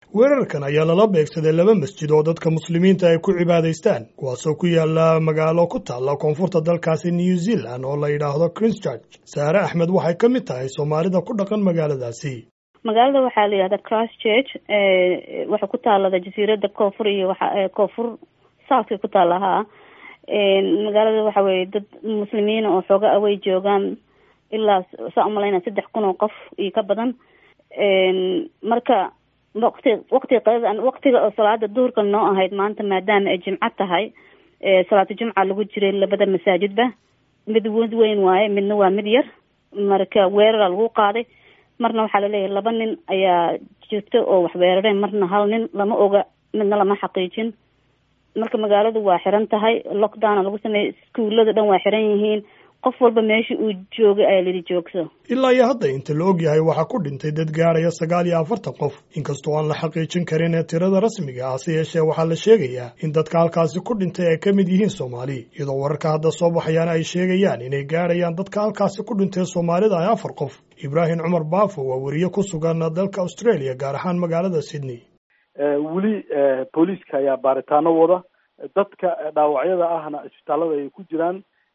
weerarkan ayaa lala beegsaday laba masjid oo dadka muslimiinta ay ku cibaadaystaan kuwaasoo ku yaala magaalo ku taalla koonfurta dalkaasi New Zealand oo la yidhaahdo Christchurch. Saare Axmed waxay ka mid tahay Soomaalida ku dhaqan magaaladaasi. magaalada waxaa la yidhahdaa Christchurch waxa ku taallada jasiiradda koonfur iyo waxa koonfur south ku taalaha magaalada waxa weeye dad muslimiin oo xooga away joogaan ilaa saa umalayna 3,000 oo qof iyo ka badan marka waqtiga oo salaada duhurka noo ahayd maanta maadaama ay jimco tahay salaatu jimca lagu jiray labada masaajidba mid weyn waaye midna waa mid yar marka weerar lagu qaaday marna waxaa laleeyahay 2 nin ayaa jirta oo wax weerareen marna 1 nin lama oga midna lama xaqiijin marka magaaladu waa xiran tahay lockdown lagu sameeyay iskuulada dhan waa xiran yihiin qof walba meesha uu joogay ay leeyahay joogso ilaa iyo hadda inta la og yahay waxa ku dhintay dad gaaraya 49 qof inkastoo aan la xaqiijin karin tirada rasmiga ah si yeeshee waxaa la sheegayaa in dadka halkaasi ku dhintay ay ka mid yihiin Soomaali iyadoo wararka hadda soo baxayaan ay sheegayaan inay gaarayaan dadka halkaasi ku dhintay Soomaalida ay 4 qof. Ibrahim Cumar Baafo waa wariye ku sugan dalka Australia gaar ahaan magaalada Sydney. weli booliiska ayaa baaritaano wada dadka dhaawacyada ahna isbitaalada ay ku jiraan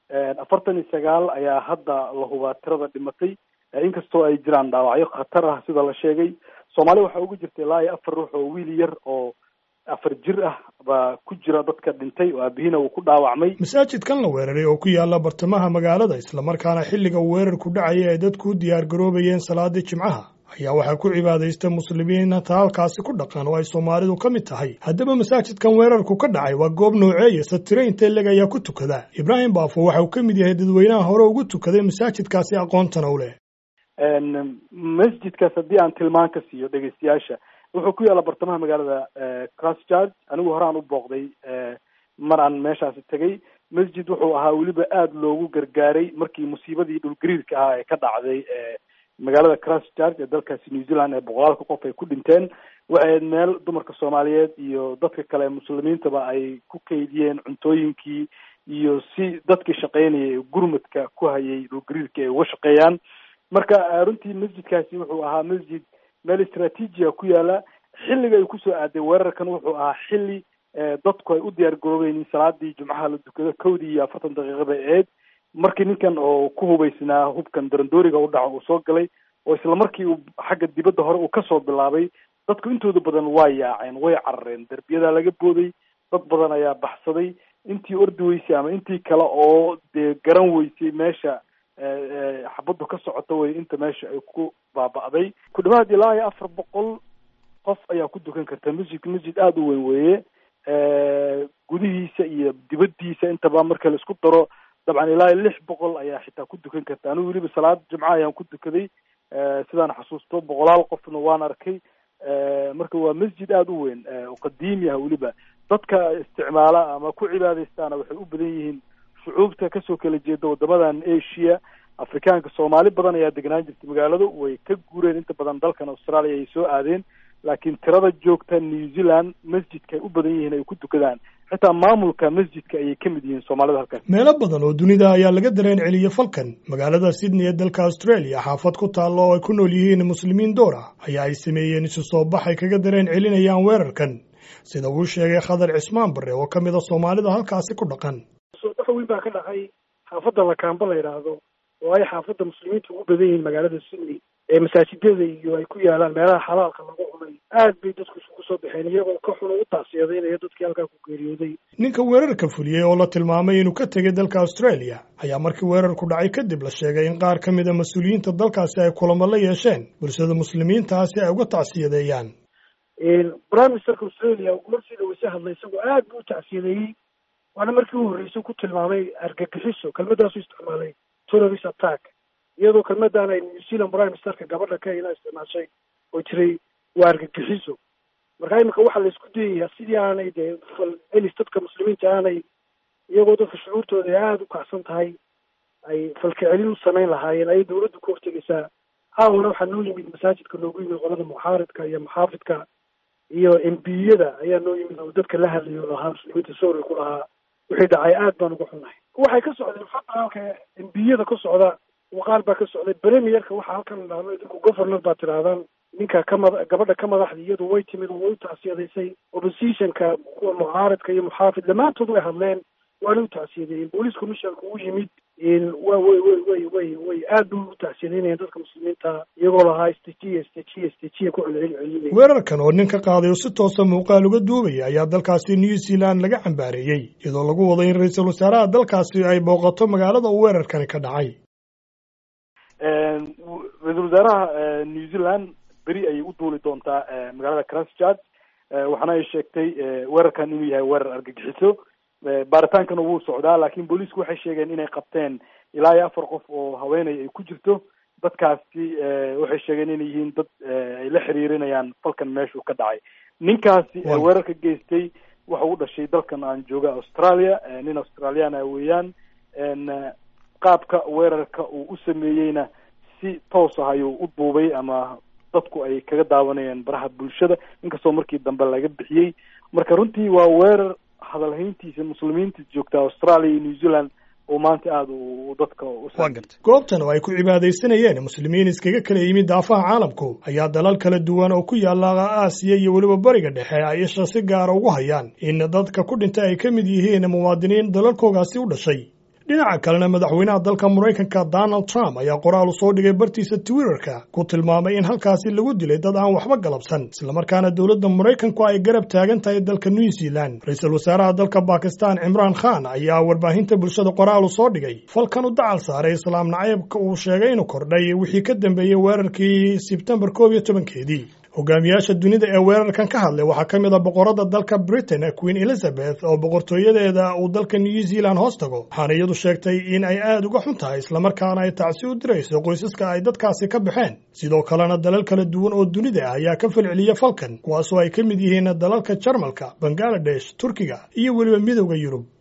49 ayaa hadda la hubaa tirada dhimatay inkastoo ay jiraan dhaawacyo khatar ah sida la sheegay. Soomaali waxa ugu jirtay ilaa 4 ruux oo wiil yar oo 4 jir ah baa ku jira dadka dhintay oo aabihina uu ku dhaawacmay. Masaajidkan la weeraray oo ku yaala bartamaha magaalada isla markaana xilliga weerarku dhacay ay dadku diyaar garoobayeen salaada Jimcaha ayaa waxaa ku cibaadaysta muslimiinta halkaasi ku dhaqan oo ay Soomaalidu ka mid tahay. Haddaba masaajidkan weerarku ka dhacay waa goob nooceeya satiraynta laga ayaa ku tukada. Ibrahim Baafo waxa uu ka mid yahay dadweynaha hore ugu tukaday masaajidkaasi aqoontan u leh. masjidkaas haddii aan tilmaan ka siiyo dhegeystayaasha wuxuu ku yaala bartamaha magaalada Christchurch. anigu horaan u booqday mar aan meeshaasi tagay. masjid wuxuu ahaa weliba aada loogu gargaaray markii musiibadii dhulgariirka ah ee ka dhacday magaalada Christchurch ee dalkaasi New Zealand ee 100 qof ay ku dhinteen. waxay meel dumarka Soomaaliyeed iyo dadka kale muslimiintaba ay ku kaydiyeen cuntooyinkii iyo si dadkii shaqeynayay gurmadka ku hayay dhulgariirka ay uga shaqeeyaan. marka runtii masjidkaasi wuxuu ahaa masjid meel istaraatiiji ku yaala. xilliga ay kusoo aaday weerarkan wuxuu ahaa xilli dadku ay u diyaar garoobeen in salaadii Jumcaha la tukado 1:40 daqiiqada eed markii ninkan oo ku hubaysnaa hubkan darandooriga u dhaco uu soo galay oo isla markii uu xagga dibadda hore uu ka soo bilaabay dadku intooda badan waa yaaceen way carareen darbiyada laga booday dad badan ayaa baxsaday intii ordi weysay ama intii kale oo garan weysay meesha xabadu ka socoto way inta meesha ay ku baaba'day. ku dhawaad ilaa 400 qof ayaa ku dukan karta. masjid aad u weyn weeye gudihiisa iyo dibaddiisa intaba marka la isku daro dabcan ilaa 600 ayaa xitaa ku dukan karta. anigu weliba salaad Jimcaha ayaan ku dukaday sidaan xasuusto 100 qofna waan arkay. marka waa masjid aad u weyn oo qadiimi ah weliba dadka isticmaala ama ku cibaadaystaana waxay u badan yihiin shucuubta kasoo kala jeeda wadamadan Asia. Afrikaanka Soomaali badan ayaa deganaan jirtay magaaladu way ka guureen inta badan dalkan Australia ay soo aadeen laakiin tirada joogta New Zealand masjidka u badan yihiin ay ku tukadaan xitaa maamulka masjidka ay ka mid yihiin Soomaalida halkaas. meelo badan oo dunida ayaa laga dareen celiyo falkan. magaalada Sydney ee dalka Australia xaafad ku taalo oo ay ku nool yihiin muslimiin door ah ayaa ay sameeyeen isu soo bax ay kaga dareen celinayaan weerarkan sida uu sheegay Khadar Cismaan Barre oo ka mid ah Soomaalida halkaasi ku dhaqan. soo bax weyn baa ka dhacay xaafadda Lakamba la yiraahdo oo ay xaafadda muslimiintu ugu badan yihiin magaalada Sydney ee masaajidada iyo ay ku yaalaan meelaha xalaalka lagu cunay aad bay dadku isugu soo baxeen iyagoo ka xun u taasiyadeenaya dadkii halkaa ku geeriyooday. ninka weerarka fuliyey oo la tilmaamay inuu ka tegay dalka Australia ayaa markii weerarku dhacay kadib la sheegay in qaar ka mid ah mas'uuliyiinta dalkaasi ay kulamo la yeesheen bulshada muslimiinta si ay uga taasiyadeeyaan. Prime Minister Australia markii uu soo hadlay isagoo aad buu taasiyadeeyay waana markii uu horreysay ku tilmaamay argagixiso kelmadaas uu isticmaalay terrorist attack iyadoo kelmadan ay New Zealand Prime Ministerka gabadha ka ila isticmaashay oo jiray waa argagixiso. marka imika waxa la isku dayayaa sidii aanay dadka muslimiinta aanay iyagoo dadka shucuurtooda aad u kacsan tahay ay falcelin u samayn lahaayeen ay dawladdu ku hortagaysaa. hawana waxaa noo yimid masaajidka loogu yimid qolada muxaaridka iyo muxaafidka iyo MPyada ayaa noo yimid oo dadka la hadlayo lahaa muslimiinta sawir ku lahaa wixii dhacay aad baan uga xunahay. waxay ka socdeen federaalka MPyada ka socda waqaal baa ka socday premierka waxa halkan la dhahay dadku governor baa tiraadaan ninka gabadha ka madaxda iyadu way timid oo way u tacsiyadaysay. oppositionka kuwa mucaaradka iyo muxaafid dhammaantood way hadleen waana u tacsiyadeeyeen. boolice commissionka uu yimid way aad bay u tacsiyadeynayeen dadka muslimiinta iyagoo lahaa istajiya ku celcelinayay. weerarkan oo nin ka qaaday oo si toosa muuqaal uga duubaya ayaa dalkaasi New Zealand laga cambaareeyey iyadoo lagu waday in ra'iisul wasaaraha dalkaasi ay booqato magaalada uu weerarkani ka dhacay. ra'iisul wasaaraha New Zealand beri ayay u duuli doontaa magaalada Christchurch, waxaana ay sheegtay weerarkan inuu yahay weerar argagixiso. baaritaankana wuu socdaa, laakiin booliisku waxay sheegeen inay qabteen ilaa iyo 4 qof oo haweeney ay ku jirto. dadkaasi waxay sheegeen inay yihiin dad ay la xiriirinayaan falkan meeshuu ka dhacay. ninkaasi weerarka geystay waxa uu dhashay dalkan aan jooga Australia, nin Australian ah weeyaan. qaabka weerarka uu u sameeyeyna si toos ah ayuu u duubay ama dadku ay kaga daawanayeen baraha bulshada, inkastoo markii dambe laga bixiyey. marka runtii waa weerar hadalhayntiisa muslimiinta joogta Australia iyo New Zealand oo maanta aad u dadka u saagartay. goobtan oo ay ku cibaadaysanayeen muslimiin iskaga kala yimid daafaha caalamku ayaa dalal kala duwan oo ku yaala Aasiya iyo waliba bariga dhexe ay isha si gaar ugu hayaan in dadka ku dhintay ay ka mid yihiin muwaadiniin dalalkoogaasi u dhashay. dhinaca kalena madaxweynaha dalka Mareykanka Donald Trump ayaa qoraal soo dhigay bartiisa Twitterka ku tilmaamay in halkaasi lagu dilay dad aan waxba galabsan, isla markaana dawladda Mareykanku ay garab taagan tahay dalka New Zealand. ra'iisul wasaaraha dalka Pakistan Imran Khan ayaa warbaahinta bulshada qoraal soo dhigay falkan u dacal saaray islaam nacaybka uu sheegay inuu kordhay wixii ka dambeeyay weerarkii September 11-keedii. hogaamiyaasha dunida ee weerarkan ka hadlay waxaa ka mid ah boqorada dalka Britain Queen Elizabeth oo boqortooyadeeda uu dalka New Zealand hoos tago. waxaana iyadu sheegtay in ay aad uga xun tahay isla markaana ay tacsi u dirayso qoysaska ay dadkaasi ka baxeen. sidoo kalena dalal kala duwan oo dunida ah ayaa ka falceliyay falkan, kuwaasoo ay ka mid yihiin dalalka Jarmalka, Bangladesh, Turkiga iyo weliba midowga Yurub.